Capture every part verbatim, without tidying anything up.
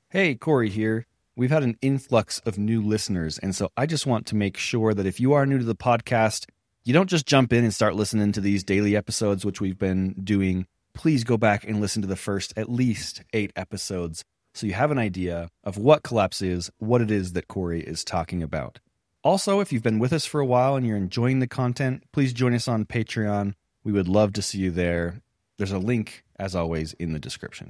Hey, Corey here. We've had an influx of new listeners, and so I just want to make sure that if you are new to the podcast, you don't just jump in and start listening to these daily episodes, which we've been doing. Please go back and listen to the first at least eight episodes so you have an idea of what Collapse is, what it is that Corey is talking about. Also, if you've been with us for a while and you're enjoying the content, please join us on Patreon. We would love to see you there. There's a link, as always, in the description.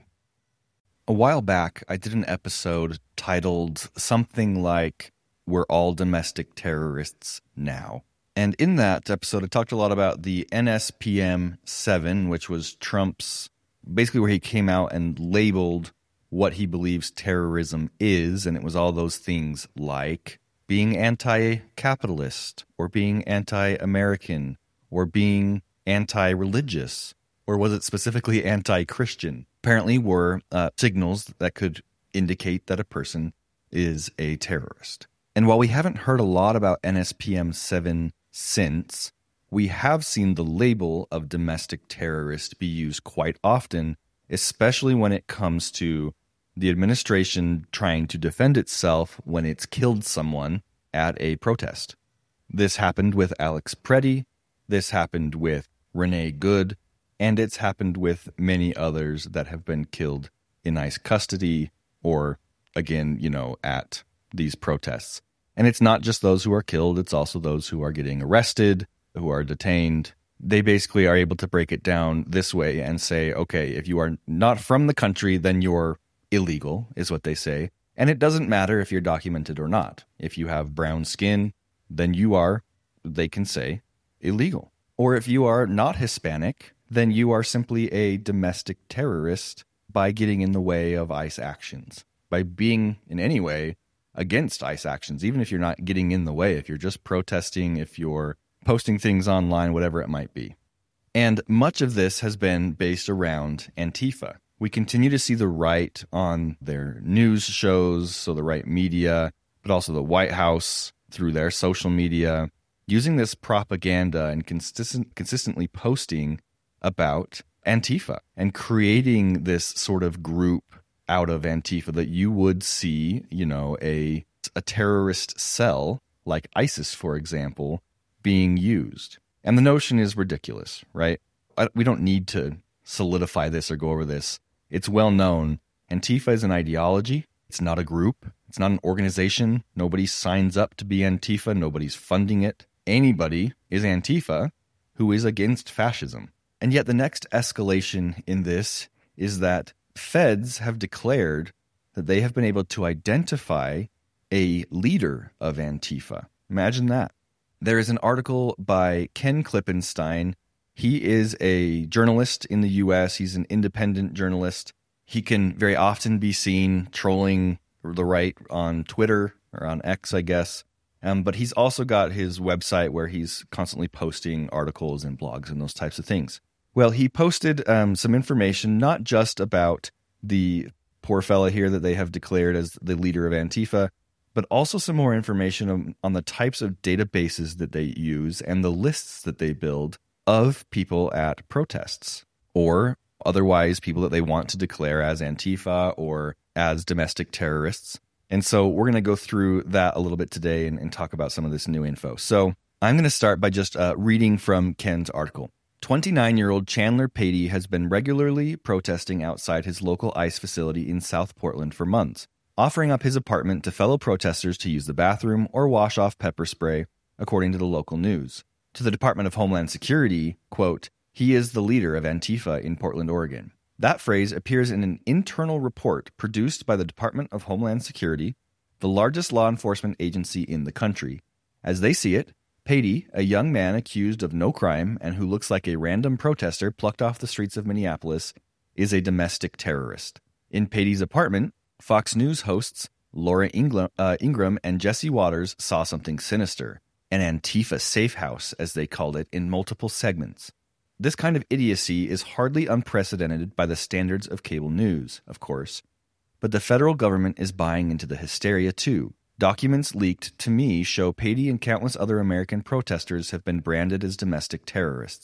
A while back, I did an episode titled something like, We're All Domestic Terrorists Now. And in that episode, I talked a lot about the N S P M seven, which was Trump's, basically where he came out and labeled what he believes terrorism is. And it was all those things like being anti-capitalist, or being anti-American, or being anti-religious, or was it specifically anti-Christian? Apparently were uh, signals that could indicate that a person is a terrorist. And while we haven't heard a lot about N S P M seven since, we have seen the label of domestic terrorist be used quite often, especially when it comes to the administration trying to defend itself when it's killed someone at a protest. This happened with Alex Preddy, this happened with Renee Good, and it's happened with many others that have been killed in ICE custody or, again, you know, at these protests. And it's not just those who are killed, it's also those who are getting arrested, who are detained. They basically are able to break it down this way and say, okay, if you are not from the country, then you're illegal, is what they say. And it doesn't matter if you're documented or not. If you have brown skin, then you are, they can say, illegal. Or if you are not Hispanic, then you are simply a domestic terrorist by getting in the way of ICE actions, by being in any way against ICE actions, even if you're not getting in the way, if you're just protesting, if you're posting things online, whatever it might be. And much of this has been based around Antifa. We continue to see the right on their news shows, so the right media, but also the White House through their social media, using this propaganda and consistent, consistently posting about Antifa and creating this sort of group out of Antifa that you would see, you know, a a terrorist cell like ISIS, for example, being used. And the notion is ridiculous, right? I, we don't need to solidify this or go over this. It's well known. Antifa is an ideology. It's not a group. It's not an organization. Nobody signs up to be Antifa. Nobody's funding it. Anybody is Antifa who is against fascism. And yet the next escalation in this is that feds have declared that they have been able to identify a leader of Antifa. Imagine that. There is an article by Ken Klippenstein. He is a journalist in the U S. He's an independent journalist. He can very often be seen trolling the right on Twitter or on X, I guess. Um, but he's also got his website where he's constantly posting articles and blogs and those types of things. Well, he posted um, some information, not just about the poor fella here that they have declared as the leader of Antifa, but also some more information on, on the types of databases that they use and the lists that they build of people at protests, or otherwise people that they want to declare as Antifa or as domestic terrorists. And so we're going to go through that a little bit today and, and talk about some of this new info. So I'm going to start by just uh, reading from Ken's article. twenty-nine-year-old Chandler Patey has been regularly protesting outside his local ICE facility in South Portland for months, offering up his apartment to fellow protesters to use the bathroom or wash off pepper spray, according to the local news. To the Department of Homeland Security, quote, he is the leader of Antifa in Portland, Oregon. That phrase appears in an internal report produced by the Department of Homeland Security, the largest law enforcement agency in the country. As they see it, Patey, a young man accused of no crime and who looks like a random protester plucked off the streets of Minneapolis, is a domestic terrorist. In Patey's apartment, Fox News hosts Laura Ingram, uh, Ingram and Jesse Waters saw something sinister, an Antifa safe house, as they called it, in multiple segments. This kind of idiocy is hardly unprecedented by the standards of cable news, of course, but the federal government is buying into the hysteria too. Documents leaked to me show Patey and countless other American protesters have been branded as domestic terrorists.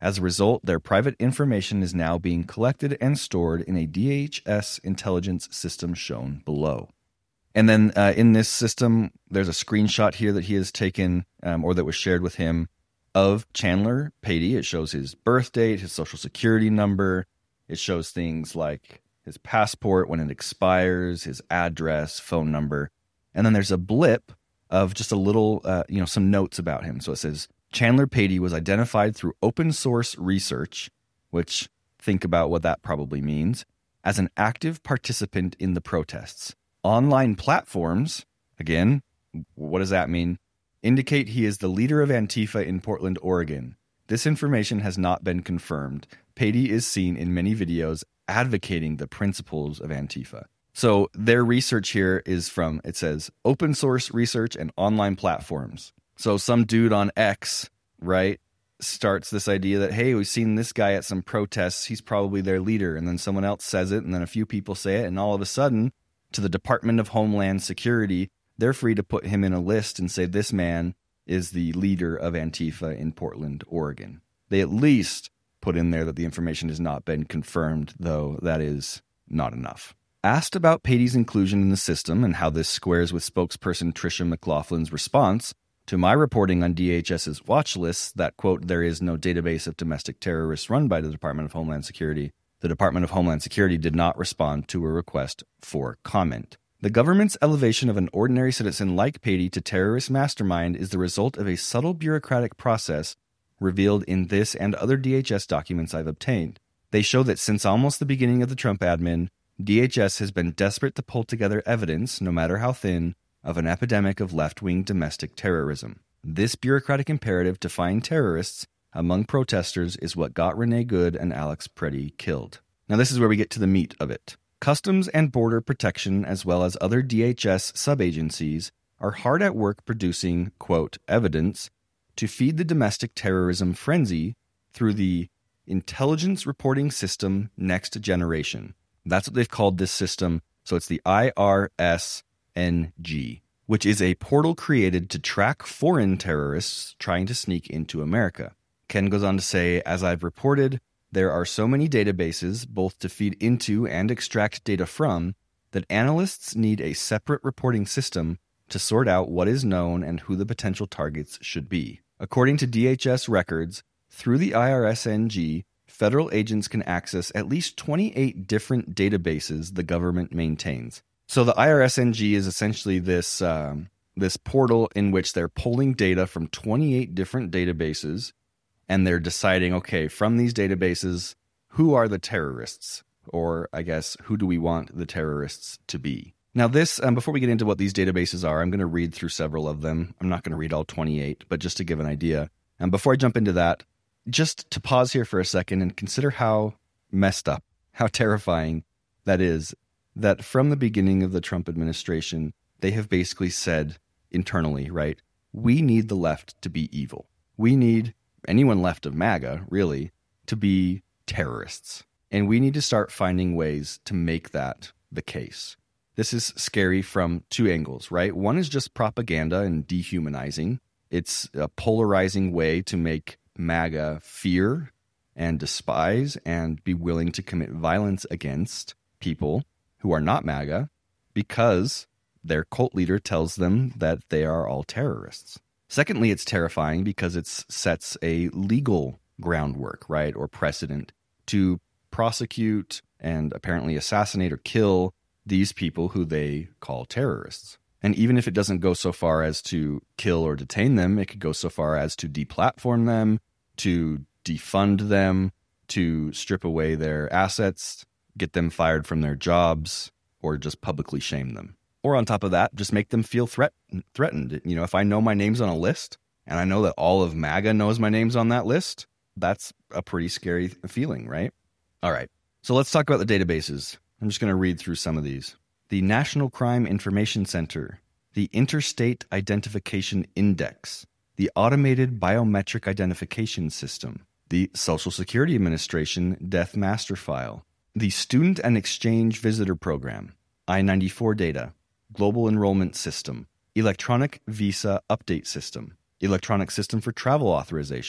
As a result, their private information is now being collected and stored in a D H S intelligence system shown below. And then uh, in this system, there's a screenshot here that he has taken um, or that was shared with him of Chandler Patey. It shows his birth date, his social security number. It shows things like his passport, when it expires, his address, phone number. And then there's a blip of just a little, uh, you know, some notes about him. So it says, Chandler Patey was identified through open source research, which think about what that probably means, as an active participant in the protests. Online platforms, again, what does that mean? Indicate he is the leader of Antifa in Portland, Oregon. This information has not been confirmed. Patey is seen in many videos advocating the principles of Antifa. So their research here is from, it says, open source research and online platforms. So some dude on X, right, starts this idea that, hey, we've seen this guy at some protests. He's probably their leader. And then someone else says it, and then a few people say it, and all of a sudden, to the Department of Homeland Security, they're free to put him in a list and say this man is the leader of Antifa in Portland, Oregon. They at least put in there that the information has not been confirmed, though that is not enough. Asked about Patey's inclusion in the system and how this squares with spokesperson Tricia McLaughlin's response to my reporting on DHS's watch lists that, quote, there is no database of domestic terrorists run by the Department of Homeland Security, the Department of Homeland Security did not respond to a request for comment. The government's elevation of an ordinary citizen like Patey to terrorist mastermind is the result of a subtle bureaucratic process revealed in this and other D H S documents I've obtained. They show that since almost the beginning of the Trump admin, D H S has been desperate to pull together evidence, no matter how thin, of an epidemic of left-wing domestic terrorism. This bureaucratic imperative to find terrorists among protesters is what got Renee Good and Alex Preddy killed. Now this is where we get to the meat of it. Customs and Border Protection, as well as other D H S sub-agencies, are hard at work producing, quote, evidence to feed the domestic terrorism frenzy through the Intelligence Reporting System Next Generation. That's what they've called this system. So it's the I R S N G, which is a portal created to track foreign terrorists trying to sneak into America. Ken goes on to say, as I've reported, there are so many databases, both to feed into and extract data from, that analysts need a separate reporting system to sort out what is known and who the potential targets should be. According to D H S records, through the I R S N G, federal agents can access at least twenty-eight different databases the government maintains. So the I R S N G is essentially this um, this portal in which they're pulling data from twenty-eight different databases, and they're deciding, okay, from these databases, who are the terrorists? Or I guess, who do we want the terrorists to be? Now this, um, before we get into what these databases are, I'm going to read through several of them. I'm not going to read all twenty-eight, but just to give an idea. And before I jump into that, just to pause here for a second and consider how messed up, how terrifying that is, that from the beginning of the Trump administration, they have basically said internally, right, we need the left to be evil. We need anyone left of MAGA, really, to be terrorists. And we need to start finding ways to make that the case. This is scary from two angles, right? One is just propaganda and dehumanizing. It's a polarizing way to make MAGA fear and despise and be willing to commit violence against people who are not MAGA because their cult leader tells them that they are all terrorists. Secondly, it's terrifying because it sets a legal groundwork, right, or precedent to prosecute and apparently assassinate or kill these people who they call terrorists. And even if it doesn't go so far as to kill or detain them, it could go so far as to deplatform them, to defund them, to strip away their assets, get them fired from their jobs, or just publicly shame them. Or on top of that, just make them feel threat- threatened. You know, if I know my name's on a list, and I know that all of MAGA knows my name's on that list, that's a pretty scary feeling, right? All right, so let's talk about the databases. I'm just going to read through some of these. The National Crime Information Center, the Interstate Identification Index, the Automated Biometric Identification System, the Social Security Administration Death Master File, the Student and Exchange Visitor Program, I ninety-four data, Global Enrollment System, Electronic Visa Update System, Electronic System for Travel Authorization,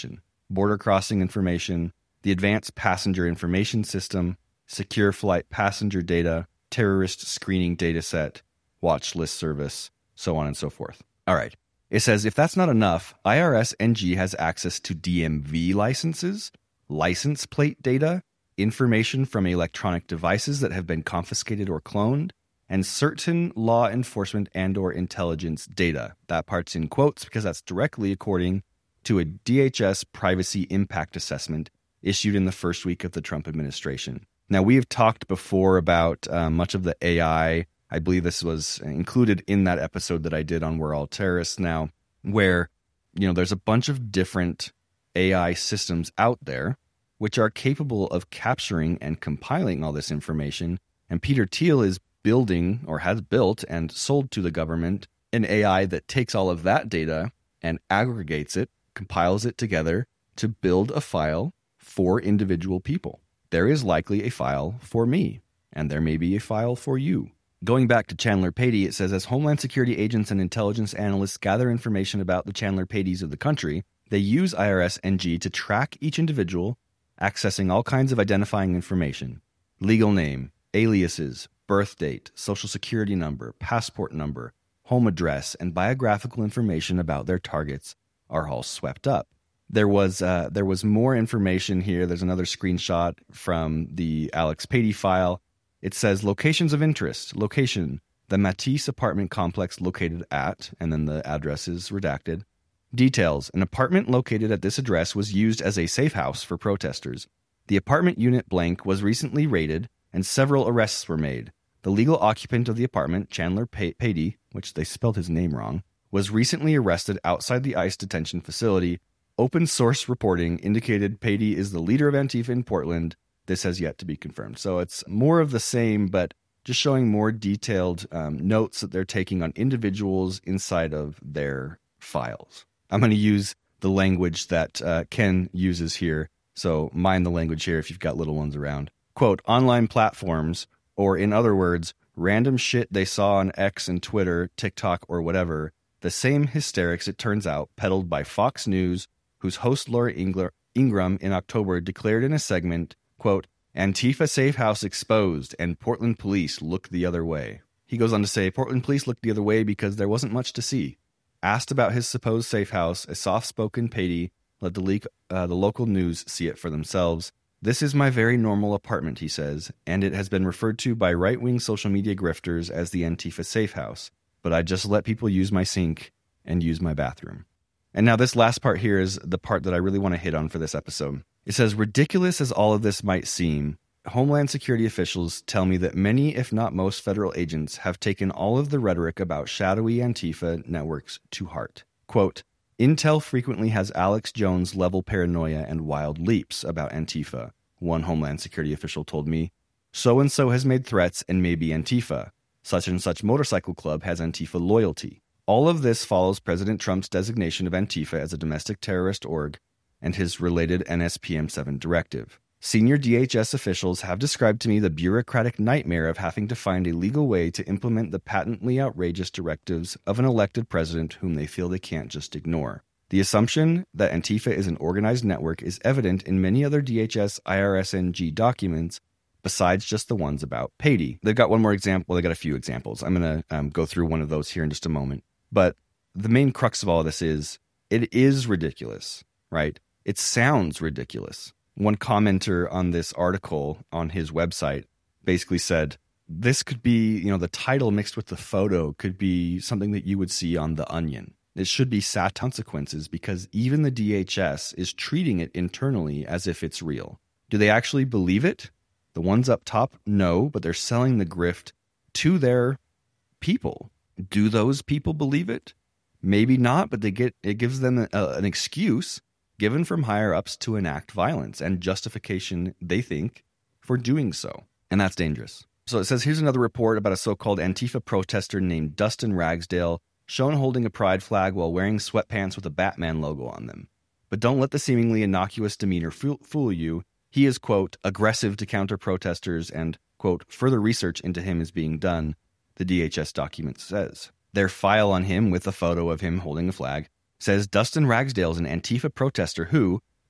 border crossing information, the Advanced Passenger Information System, secure flight passenger data, terrorist screening data set, watch list service, so on and so forth. All right. It says, if that's not enough, I R S N G has access to D M V licenses, license plate data, information from electronic devices that have been confiscated or cloned, and certain law enforcement and or intelligence data. That part's in quotes because that's directly according to a D H S privacy impact assessment issued in the first week of the Trump administration. Now, we have talked before about uh, much of the A I. I believe this was included in that episode that I did on We're All Terrorists Now, where, you know, there's a bunch of different A I systems out there which are capable of capturing and compiling all this information. And Peter Thiel is building or has built and sold to the government an A I that takes all of that data and aggregates it, compiles it together to build a file for individual people. There is likely a file for me, and there may be a file for you. Going back to Chandler Patey, it says, as Homeland Security agents and intelligence analysts gather information about the Chandler Pateys of the country, they use I R S N G to track each individual, accessing all kinds of identifying information: legal name, aliases, birth date, social security number, passport number, home address, and biographical information about their targets are all swept up. There was uh, there was more information here. There's another screenshot from the Alex Patey file. It says locations of interest. Location, the Matisse apartment complex located at, and then the address is redacted. Details, an apartment located at this address was used as a safe house for protesters. The apartment unit blank was recently raided and several arrests were made. The legal occupant of the apartment, Chandler Patey, which they spelled his name wrong, was recently arrested outside the ICE detention facility. Open source reporting indicated Patey is the leader of Antifa in Portland. This has yet to be confirmed. So it's more of the same, but just showing more detailed um, notes that they're taking on individuals inside of their files. I'm going to use the language that uh, Ken uses here. So mind the language here if you've got little ones around. Quote, online platforms, or in other words, random shit they saw on X and Twitter, TikTok, or whatever. The same hysterics, it turns out, peddled by Fox News, whose host Laura Ingraham in October declared in a segment, quote, Antifa safe house exposed and Portland police look the other way. He goes on to say, Portland police looked the other way because there wasn't much to see. Asked about his supposed safe house, a soft-spoken Patey let the, leak, uh, the local news see it for themselves. This is my very normal apartment, he says, and it has been referred to by right-wing social media grifters as the Antifa safe house. But I just let people use my sink and use my bathroom. And now this last part here is the part that I really want to hit on for this episode. It says, ridiculous as all of this might seem, Homeland Security officials tell me that many, if not most, federal agents have taken all of the rhetoric about shadowy Antifa networks to heart. Quote, Intel frequently has Alex Jones-level paranoia and wild leaps about Antifa, one Homeland Security official told me. So-and-so has made threats and may be Antifa. Such and such motorcycle club has Antifa loyalty. All of this follows President Trump's designation of Antifa as a domestic terrorist org and his related N S P M seven directive. Senior D H S officials have described to me the bureaucratic nightmare of having to find a legal way to implement the patently outrageous directives of an elected president whom they feel they can't just ignore. The assumption that Antifa is an organized network is evident in many other D H S I R S N G documents besides just the ones about Patey. They've got one more example. Well, they got a few examples. I'm going to um, go through one of those here in just a moment. But the main crux of all of this is it is ridiculous, right? It sounds ridiculous. One commenter on this article on his website basically said, this could be, you know, the title mixed with the photo could be something that you would see on The Onion. It should be sad consequences because even the D H S is treating it internally as if it's real. Do they actually believe it? The ones up top, no, but they're selling the grift to their people. Do those people believe it? Maybe not, but they get it gives them a, an excuse given from higher ups to enact violence and justification, they think, for doing so. And that's dangerous. So it says, here's another report about a so-called Antifa protester named Dustin Ragsdale, shown holding a pride flag while wearing sweatpants with a Batman logo on them. But don't let the seemingly innocuous demeanor fool, fool you. He is, quote, aggressive to counter protesters and, quote, further research into him is being done, the D H S document says. Their file on him with a photo of him holding a flag says Dustin Ragsdale is an Antifa protester who,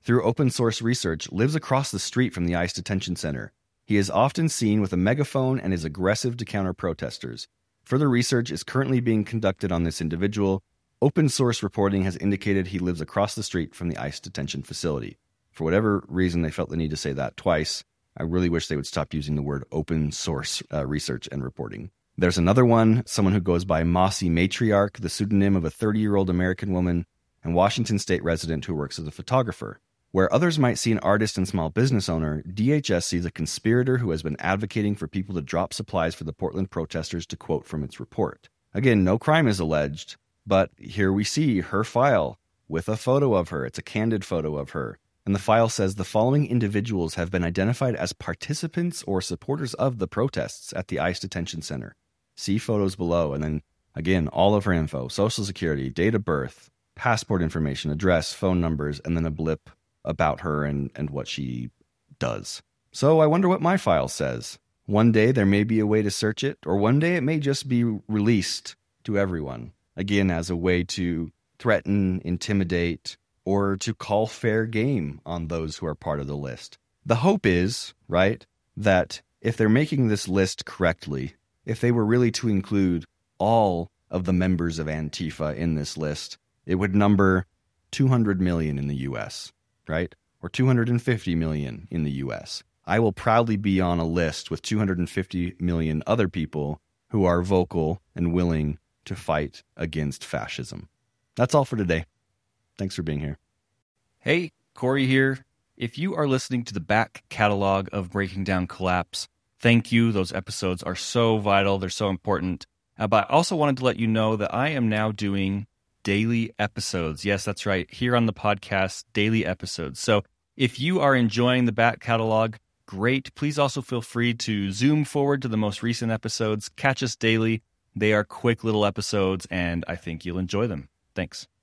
through open source research, lives across the street from the ICE detention center. He is often seen with a megaphone and is aggressive to counter protesters. Further research is currently being conducted on this individual. Open source reporting has indicated he lives across the street from the ICE detention facility. For whatever reason, they felt the need to say that twice. I really wish they would stop using the word open source uh, research and reporting. There's another one, someone who goes by Mossy Matriarch, the pseudonym of a thirty-year-old American woman and Washington State resident who works as a photographer. Where others might see an artist and small business owner, D H S sees a conspirator who has been advocating for people to drop supplies for the Portland protesters, to quote from its report. Again, no crime is alleged, but here we see her file with a photo of her. It's a candid photo of her. And the file says the following individuals have been identified as participants or supporters of the protests at the ICE detention center. See photos below. And then, again, all of her info, social security, date of birth, passport information, address, phone numbers, and then a blip about her and, and what she does. So I wonder what my file says. One day there may be a way to search it, or one day it may just be released to everyone. Again, as a way to threaten, intimidate, or to call fair game on those who are part of the list. The hope is, right, that if they're making this list correctly, if they were really to include all of the members of Antifa in this list, it would number two hundred million in the U S, right? Or two hundred fifty million in the U S. I will proudly be on a list with two hundred fifty million other people who are vocal and willing to fight against fascism. That's all for today. Thanks for being here. Hey, Corey here. If you are listening to the back catalog of Breaking Down Collapse, thank you. Those episodes are so vital. They're so important. Uh, but I also wanted to let you know that I am now doing daily episodes. Yes, that's right. Here on the podcast, daily episodes. So if you are enjoying the back catalog, great. Please also feel free to zoom forward to the most recent episodes. Catch us daily. They are quick little episodes, and I think you'll enjoy them. Thanks.